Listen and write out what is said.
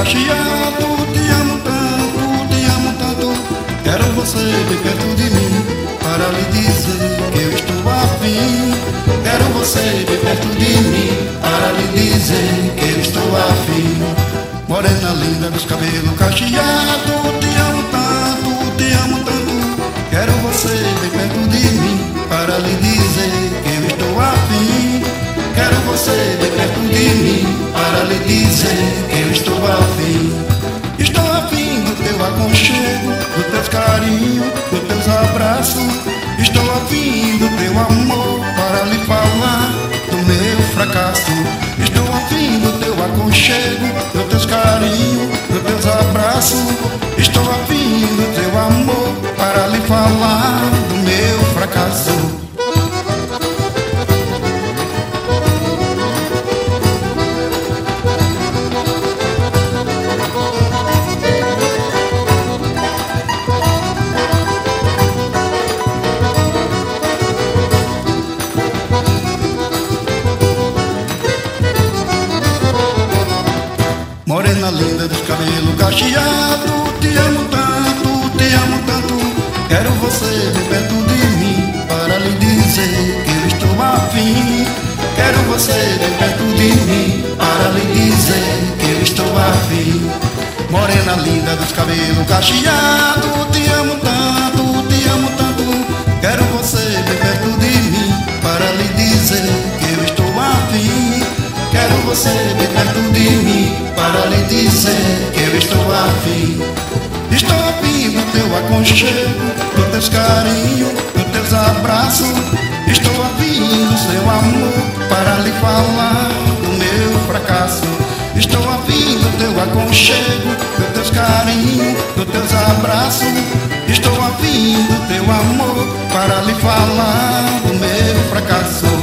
cacheado. Te amo tanto, quero você bem perto de mim, para lhe dizer que eu estou afim. Quero você bem perto de mim, para lhe dizer que eu estou afim. Morena linda dos cabelos cacheados, te amo tanto, quero você bem perto de mim, para lhe dizer que eu estou afim. Quero você bem perto de mim, para lhe dizer que eu estou afim. Estou afim do teu aconchego, dos teus carinhos, dos teus abraços. Estou afim do teu amor, para lhe falar do meu fracasso. Estou afim do teu aconchego, dos teus carinhos, dos teus abraços. Estou afim do teu amor, para lhe falar do meu fracasso. Morena linda dos cabelos cacheados, te amo tanto, quero você bem perto de mim, para lhe dizer que eu estou afim. Quero você bem perto de mim, para lhe dizer que eu estou afim. Morena linda dos cabelos cacheados, te amo tanto, quero você bem perto de mim, para lhe dizer que eu estou afim. Quero você bem perto de mim, para lhe dizer que eu estou afim. Estou afim do teu aconchego, dos teus carinhos, dos teus abraços. Estou afim do seu amor, para lhe falar do meu fracasso. Estou afim do teu aconchego, dos teus carinhos, dos teus abraços. Estou afim do teu amor, para lhe falar do meu fracasso.